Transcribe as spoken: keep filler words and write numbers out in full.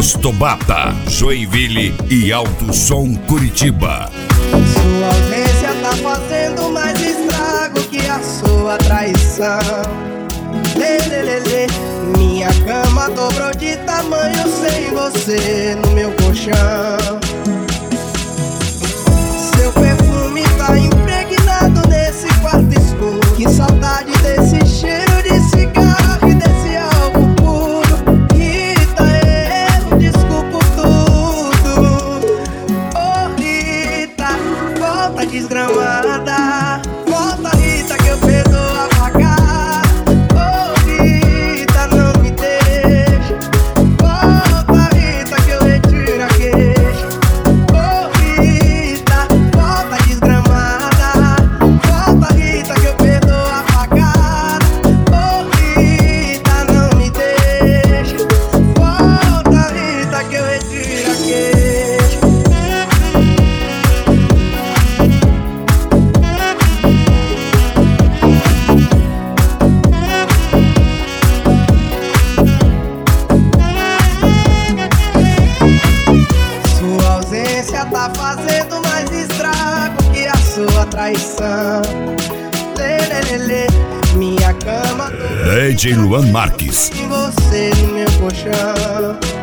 Postobata, Joinville e Alto Som Curitiba. Sua ausência tá fazendo mais estrago que a sua traição. Lê, lê, lê, lê. Minha cama dobrou de tamanho sem você no meu colchão. Seu perfume tá impregnado nesse quarto escuro. Que saudade desse cheiro de cigarro e desse álcool puro. Rita, eu desculpo tudo. Oh Rita, volta desgramada. Volta Rita que eu perdoo a pagar. Oh Rita, não me deixa. Volta Rita que eu retiro a queixa. Oh Rita, volta desgramada. Volta Rita que eu perdoo a pagar. Oh Rita, não me deixa. Volta Rita que eu retiro a queixa. Sua ausência tá fazendo mais estrago que a sua traição. Lê, lê, lê, lê. Minha cama D J Luan Marques. e você no meu colchão.